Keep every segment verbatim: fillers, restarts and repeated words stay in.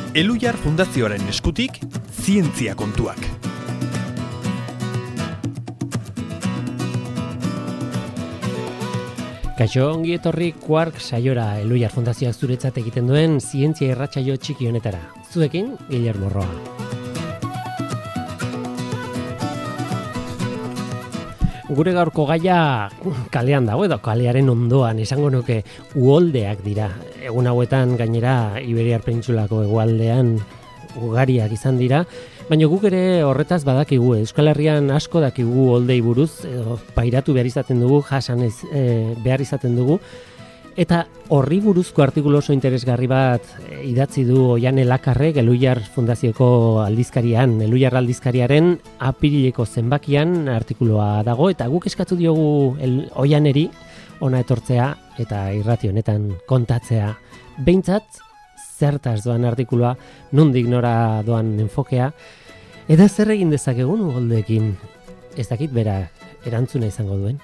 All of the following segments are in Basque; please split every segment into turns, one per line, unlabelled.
Elhuyar Fundazioaren eskutik, zientzia kontuak.
Kaixo, ongi etorri Quark saiora, Elhuyar Fundazioak zuretzat egiten duen zientzia irratsaio txiki honetara. Zuekin, Guillermo Roa. Gure gaurko gaia kalean dago edo kalearen ondoan, esango nuke uholdeak dira. Egun hauetan gainera Iberiar Penintsulako hegoaldean ugariak izan dira, baina guk ere horretaz badakigu, Euskal Herrian asko dakigu uholdei buruz, edo pairatu behar izaten dugu, jasan ez, e, behar izaten dugu, eta horri buruzko artikulu oso interesgarri bat idatzi du Oian Elakarrek Elhuyar Fundazioko aldizkarian, Elhuyar aldizkariaren apirileko zenbakian artikulua dago, eta guk eskatu diogu el, Oianeri ona etortzea eta irrati honetan kontatzea. Behintzat, zertaz doan artikulua, nondik nora doan enfokea, eta zer egin dezakegun uholdeekin, ez dakit bera erantzuna izango duen.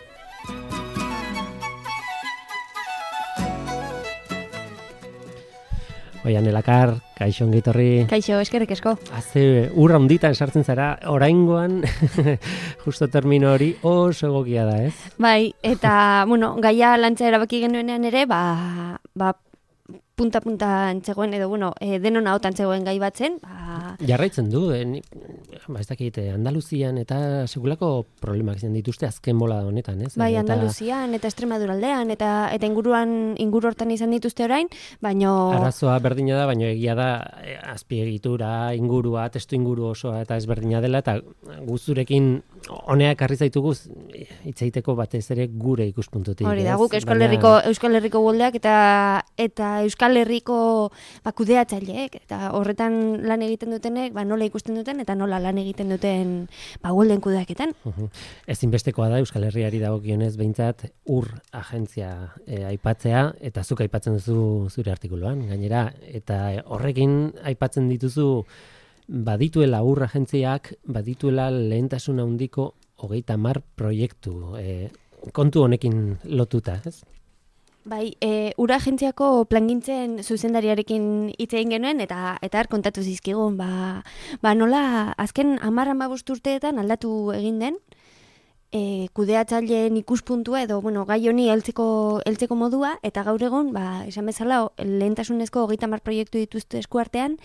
Oian Elakar, kaixo ongi etorri.
Kaixo, eskerrik asko.
Haze urra honditan sartzen zara, oraingoan justo termino hori oso egokia da, ez?
Bai, eta, bueno, gaia lantza erabaki genuenean ere, ba, ba punta-punta antzegoen, edo, bueno, e, denon ahotan zegoen gai batzen. Ba...
Jarraitzen du, e, ba, ez dakit, Andaluzian eta segulako problemak izan dituzte azken bola honetan, ez?
Bai,
eta...
Andaluzian eta Extremaduraldean, eta eta inguruan, inguru hortan izan dituzte orain, baino...
Arazoa berdina da, baina egia da e, azpiegitura, ingurua, testu inguru osoa eta ezberdina dela, eta guzurekin honea ekarri zaitugu hitz egiteko batez ere gure ikuspuntutik.
Hori da, guk Euskal Herriko, baina... Euskal Herriko uholdeak eta eta Euskal Herriko ba, kudeatzaileek, eta horretan lan egiten dutenek, ba, nola ikusten duten, eta nola lan egiten duten ba, uholden kudeaketan. Uh-huh.
Ezinbestekoa da Euskal Herriari dagokionez behintzat ur agentzia e, aipatzea, eta zuk aipatzen duzu zure artikuluan, gainera, eta horrekin aipatzen dituzu badituela ur agentziak, badituela lehentasun handiko hogeita hamar proiektu, e, kontu honekin lotuta, ez?
Bai, e, ura agentziako plangintzen zuzendariarekin hitz egin genuen, eta eta har kontatu zizkigun, ba, ba nola azken hamar hamabost urteetan aldatu egin den, e, kudeatzaileen ikuspuntua edo bueno, gai honi heltzeko heltzeko modua, eta gaur egun, ba, esan bezala, lehentasunezko hogeita hamar proiektu dituzte eskuartean,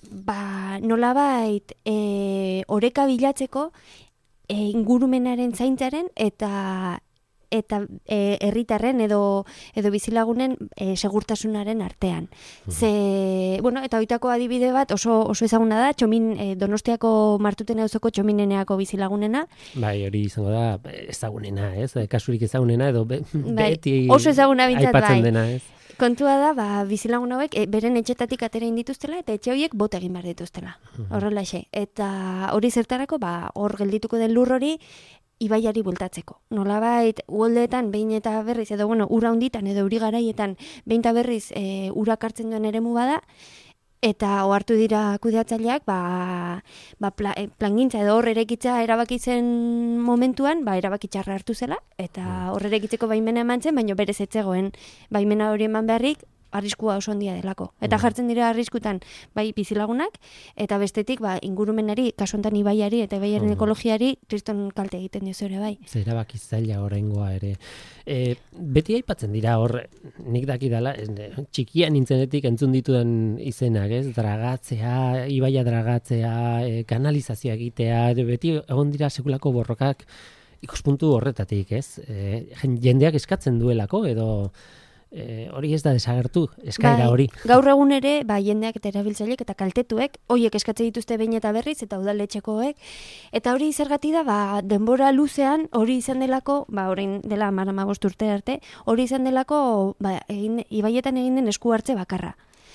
ba, nolabait e, oreka bilatzeko e, ingurumenaren zaintzaren eta eta herritarren edo edo bizilagunen e, segurtasunaren artean. Mm. Ze, bueno, eta hoitako adibide bat oso oso ezaguna da, Txomin e, Donostiako Martuten auzoko Txomineneako bizilagunena.
Bai, hori izango da ezagunena, ez? Kasurik ezagunena edo be,
bai,
beti
oso ezaguna bintzat bai.
Aipatzen dena, ez?
Kontua da, ba, bizilagun hauek e, beren etxetatik atera indituztela eta etxe horiek bota egin behar dituztela. Mm. Horrelaxe. Eta hori zertarako, ba, hor geldituko den lur hori ibaiari bueltatzeko. Nolabait, uholdeetan behin eta berriz, edo bueno, ura honditan edo uri garaietan behin eta berriz e, urak hartzen duen eremu bada, eta ohartu dira kudeatzaileak, ba, ba pla, plangintza edo hor erekitza erabaki zen momentuan, ba, erabaki txarra hartu zela, eta hor erekitzeko baimena eman zen, baina berez etzegoen baimena hori eman beharrik, arriskua oso handia delako. Eta jartzen dira arriskutan bai bizilagunak, eta bestetik ba, ingurumenari, kasu honetan ibaiari eta ibaiaren ekologiari kriston kalte egiten diozu ere bai.
Zer erabaki zaila oraingoa ere. E, beti aipatzen dira hor, nik dakidala, txikia nintzenetik entzun ditudan izenak, ez? Dragatzea, ibaia dragatzea, e, kanalizazioa egitea, beti egon dira sekulako borrokak ikuspuntu horretatik, ez? E, jendeak eskatzen duelako edo E, hori ez da desagertu, eskaera
bai,
hori.
Gaur egun ere, ba, jendeak eta erabiltzaileek eta kaltetuek, hoiek eskatze dituzte behin eta berriz, eta udaletxekoek, eta hori zergati da, ba, denbora luzean, hori izan delako, ba, orain dela hamar hamabost urte arte, hori izan delako, ba, egin, ibaietan egin den esku hartze bakarra.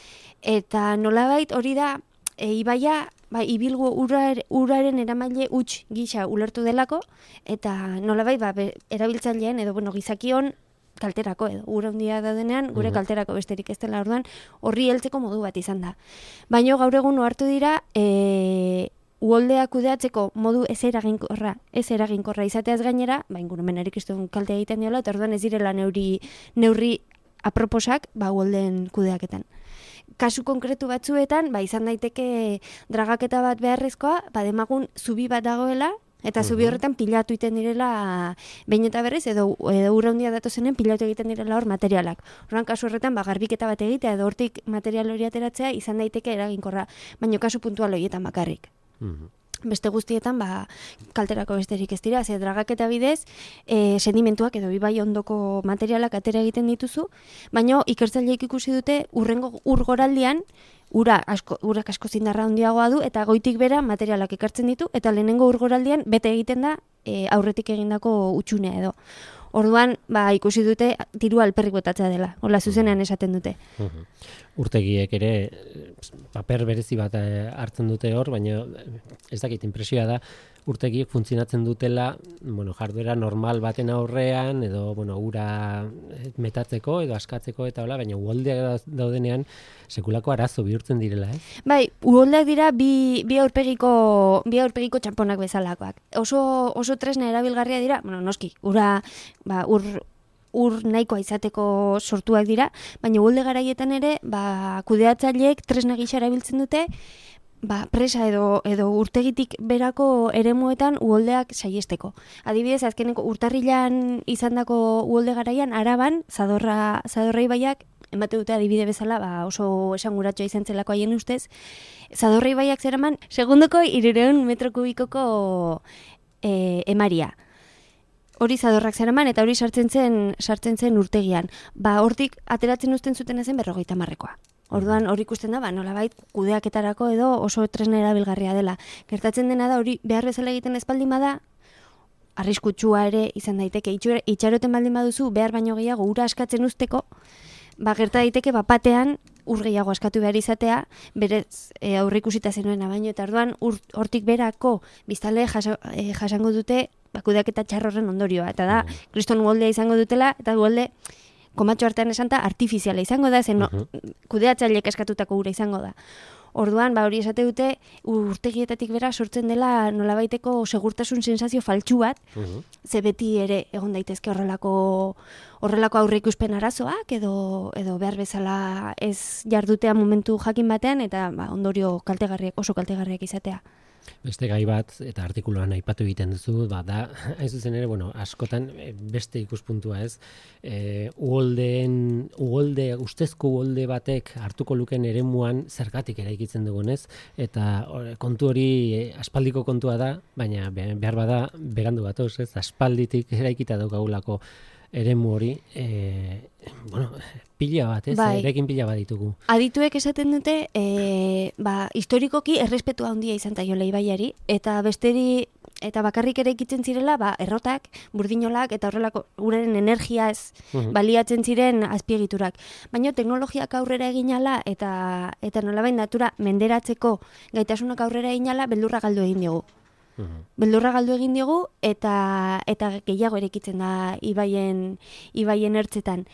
Eta nolabait hori da, e, ibaia, ba, ibilgu urar, uraren eramaile huts gisa ulertu delako, eta nolabait, ba, erabiltzaileen, edo, bueno, gizakion, kalterako edo, ura handia daudenean, gure mm-hmm. kalterako besterik ez dela orduan, horri heltzeko modu bat izan da. Baina gaur egun ohartu dira, e, uholdea kudeatzeko modu ez eraginkorra, ez eraginkorra izateaz gainera, ba, ingurumenari kriston kalte egiten diola, eta orduan ez direla neurri, neurri aproposak, ba, uholdeen kudeaketan. kasu konkretu batzuetan, ba, izan daiteke dragaketa bat beharrezkoa, ba, demagun zubi bat dagoela, eta zubi horretan pilatu egiten direla behin eta berriz, edo, edo ura handia datozenen pilatu egiten direla hor materialak. Horren kasu horretan, ba, garbiketa bat egitea, edo hortik material hori ateratzea, izan daiteke eraginkorra, baina kasu puntual horietan bakarrik. Beste guztietan, ba, kalterako besterik ez dira, ze dragaketa bidez, e, sedimentuak edo ibai ondoko materialak atera egiten dituzu, baina ikertzaileek ikusi dute urrengo urgoraldian, ura asko, urak asko zindarra handiagoa du, eta goitik bera materialak ekartzen ditu, eta lehenengo urgoraldian bete egiten da e, aurretik egindako utxunea edo. Orduan, ba, ikusi dute dirua alperrik botatzea dela, hola zuzenean esaten dute.
Urtegiek ere paper berezi bat hartzen dute hor, baina ez dakit impresioa da urtegiek funtzionatzen dutela, bueno, jarduera normal baten aurrean edo bueno, ura metatzeko edo askatzeko eta hola, baina uholdeak daudenean sekulako arazo bihurtzen direla, eh?
Bai, uholdeak dira bi bi aurpegiko bi aurpegiko txanponak bezalakoak. Oso oso tresna erabilgarria dira, bueno, noski, ura ba ur ur nahikoa izateko sortuak dira, baina uholde garaietan ere, ba kudeatzaileek tresna gisa erabiltzen dute, ba, presa edo edo urtegitik berako eremuetan uholdeak saiesteko. Adibidez, azkeneko urtarrilan izandako uholde garaian Araban Zadorra Zadorra ibaiak emate dute adibide bezala, ba, oso esanguratxoa izan zelako haien ustez. Zadorra ibaiak zeraman segundoko hirurehun metro kubikoko e, emaria. Hori zadorrak zeraman eta hori sartzen zen sartzen zen urtegian. Ba, hortik ateratzen uzten zuten zen berrogeita hamarrekoa. Orduan hori ikusten da, ba, nolabait kudeaketarako edo oso tresna erabilgarria dela. Gertatzen dena da hori behar bezala egiten espaldin bada, arriskutsua ere izan daiteke. Itxaroten baldin baduzu behar baino gehiago ura askatzen uzteko, ba, gerta daiteke bapatean ur gehiago askatu behar izatea, berez e, aurreikusita zenuena baino, eta orduan hortik berako biztanle jaso, e, jasango dute ba, kudeaketa txarrorren ondorioa. Eta da, kriston uholdea izango dutela, eta uholde komatxo artean esanta artifiziala izango da, zen uh-huh. kudeatzaileek eskatutako ura izango da. Orduan, ba, hori esate dute, urtegietatik bera sortzen dela nolabaiteko segurtasun sensazio faltsu bat, uh-huh. ze beti ere egon daitezke horrelako horrelako aurreikuspen arazoak edo edo behar bezala ez jardutea momentu jakin batean eta ba, ondorio kaltegarriak, oso kaltegarriak izatea.
Beste gai bat, eta artikuluan aipatu egiten duzu, ba, da, hain zuzen ere, bueno, askotan beste ikuspuntua ez, e, uholdeen, uholde, ustezko uholde batek hartuko luken eremuan zergatik eraikitzen dugunez, eta or, kontu hori e, aspaldiko kontua da, baina behar bada berandu batoz, ez, aspalditik eraikita daukagulako eremu hori, e, bueno, pila bat, ez? Bai. Erekin pila bat ditugu.
Adituek esaten dute, e, ba, historikoki errespetua handia izan zaiola ibaiari, eta besteri, eta bakarrik ere ikitzen zirela, ba, errotak, burdinolak, eta horrelako uraren energiaz uh-huh. baliatzen ziren azpiegiturak. Baina teknologiak aurrera eginala, eta, eta nolabait natura menderatzeko gaitasunak aurrera eginala, beldurra galdu egin diogu. Uhum. Beldurra galdu egin diogu eta eta gehiago erekitzen da ibaien ibaien ertzetan.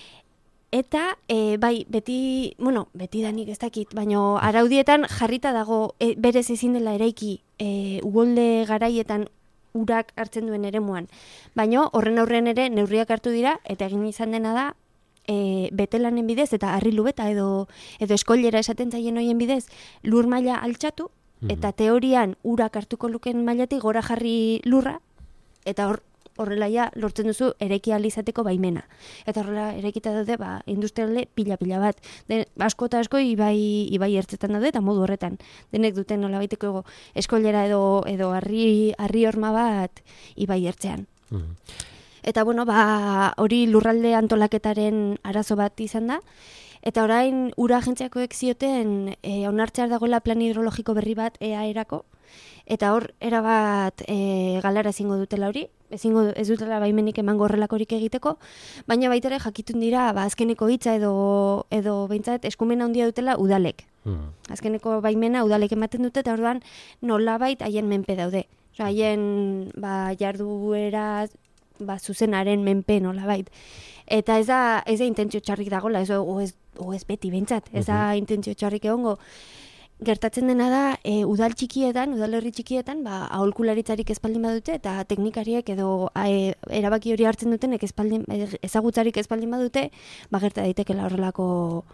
Eta e, bai, beti, bueno, beti danik ez dakit, baina araudietan jarrita dago e, berez ezin dela eraiki e, uholde garaietan urak hartzen duen eremuan. Baina horren aurrean ere neurriak hartu dira eta egin izan dena da e, betelanen bidez eta harrilubeta edo edo eskoilera esaten zaien hoien bidez lur maila altxatu. Eta teorian urak hartuko luken mailatik gora jarri lurra, eta hor, horrela ja lortzen duzu eraiki ahal izateko baimena. Eta horrela eraikita daude, ba, industriale pila-pila bat. Den, asko eta asko ibai, ibai ertzetan daude, eta modu horretan. Denek duten nolabaiteko eskoilera edo, edo harri, harri horma bat ibai ertzean. Mm. Eta bueno, ba, hori lurralde antolaketaren arazo bat izan da. Eta orain ura agentziakoek zioten e, onartzear dagoela plan hidrologiko berri bat E A erako, eta hor erabat e, galara ezingo dutela hori, ezingo ez dutela baimenik emango horrelakorik egiteko, baina baita ere jakitun dira ba, azkeneko hitza edo edo behintzat eskumena handia dutela udalek. Hmm. Azkeneko baimena udalek ematen dute eta orduan nolabait haien menpe daude. Osea, haien ba, jarduera ba, zuzenaren menpe nolabait. Eta ez da, ez da intentzio txarrik dagoela, ez, o, ez, o ez beti behintzat, ez da uh-huh. intentzio txarrik egongo. Gertatzen dena da, e, udal txikietan, udalerri txikietan, ba, aholkularitzarik espaldin badute, eta teknikariek edo e, erabaki hori hartzen dutenek espaldin, ezagutzarik espaldin badute, ba, gerta daitekela horrelako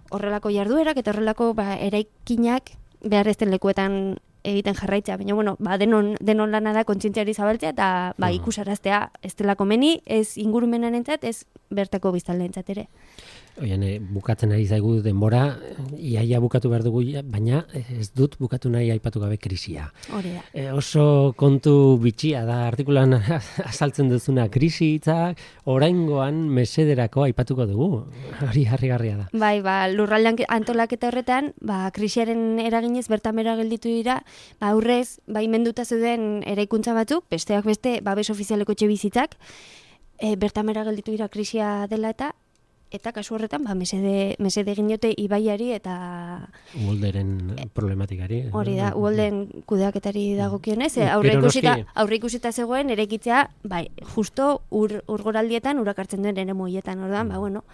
horrelako jarduerak eta horrelako ba, eraikinak behar ezten lekuetan egiten jarraitza, baina bueno, ba, denon, denon lana da kontzientziari zabaltzea eta ba, ikusaraztea ez dela komeni, ez ingurumenarentzat, ez bertako biztanleentzat ere.
Oian, e, bukatzen ari zaigu denbora, iaia bukatu behar dugu, baina ez dut bukatu nahi aipatu gabe krisia.
Hori da.
E, oso kontu bitxia da, artikulan azaltzen duzuna krisi hitzak, oraingoan mesederako aipatuko dugu. Hori harrigarria da.
Bai, ba, lurraldean antolaketa horretan, ba, krisiaren eraginez bertamera gelditu dira, ba, aurrez, baimenduta zeuden eraikuntza batzuk, besteak beste, babes ofizialeko etxebizitzak, e, bertamera gelditu dira krisia dela eta eta kasu horretan ba, mesede, mesede egin diote ibaiari eta
Uholderen problematikari.
Hori da, uholden kudeaketari dagokionez, aurre ikusita, aurre ikusita zegoen erekitzea, bai, justo ur, urgoraldietan urak hartzen duen ere moietan, orduan, ba, bueno.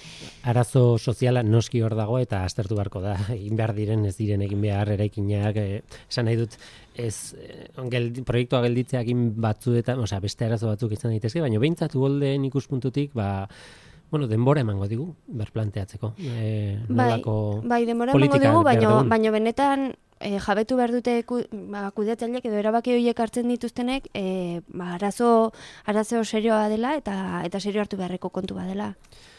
Arazo soziala noski hor dago eta aztertu beharko da. Egin behar diren, ez diren egin behar eraikinak, eh, esan nahi dut, ez geldi, proiektua gelditzeakin batzuetan, osea, beste arazo batzuk izan daitezke, baina behintzat uholdeen ikuspuntutik, ba, bueno, denbora emango digu, berplanteatzeko. E,
bai, bai, denbora emango digu, baina, baina benetan e, jabetu behar dute ku, ba, kudeatzaileek edo erabaki horiek hartzen dituztenek, e, ba, arazo, arazo serioa dela eta eta serio hartu beharreko kontu badela.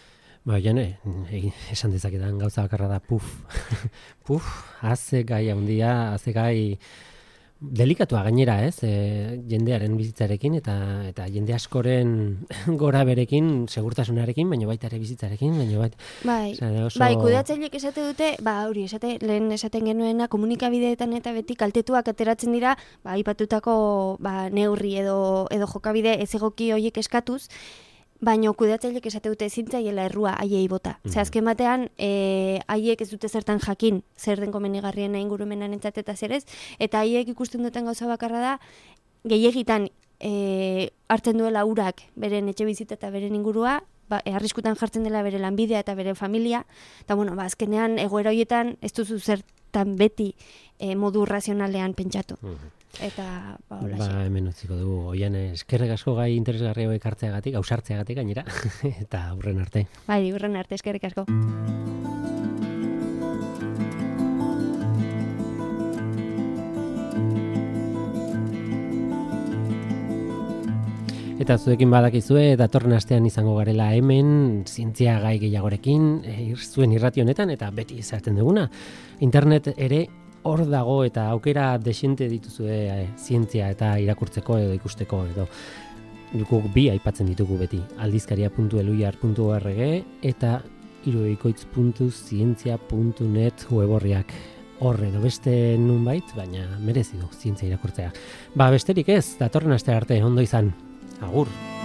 Ba, jane, esan dezaketan gauza bakarra da, puf, puf, haze gai handia, haze gai delikatua gainera, ez, e, jendearen bizitzarekin eta eta jende askoren gora berekin, segurtasunarekin, baina baita ere bizitzarekin, baina baita...
Bai, oso... bai, kudeatzaileek esate dute, ba, hori, esate, lehen esaten genuena komunikabideetan eta beti kaltetuak ateratzen dira, ba, aipatutako ba, neurri edo, edo jokabide ez egoki horiek eskatuz, baina kudeatzaileek esate dute zintzaiela errua haiei bota. Mm. Ze azken batean, e, haiek ez dute zertan jakin, zer den komenigarriena ingurumenan entzat eta zer ez, eta haiek ikusten duten gauza bakarra da, gehiegitan e, hartzen duela urak beren etxe bizita eta beren ingurua, ba, e, arriskutan jartzen dela bere lanbidea eta bere familia, eta bueno, ba, azkenean egoera horietan ez duzu zertan beti e, modu razionalean pentsatu. Mm. Eta, ba, hola,
ba, hemen utziko dugu, oian eskerrek asko gai interesgarri hauek hartzeagatik, ausartzeagatik gainera, eta hurren arte.
Bai, hurren arte, eskerrik asko.
Eta zuekin badakizue, datorren astean izango garela hemen, zientzia gai gehiagorekin, e, zuen irrati honetan, eta beti izaten duguna. Internet ere hor dago eta aukera desente dituzue e, zientzia eta irakurtzeko edo ikusteko edo guk bi aipatzen ditugu beti. aldizkaria puntu eluiar puntu org eta hiruikoitz puntu zientzia puntu net weborriak. Hor edo beste nunbait, baina merezi du zientzia irakurtzea. Ba, besterik ez, datorren aste arte, ondo izan. Agur.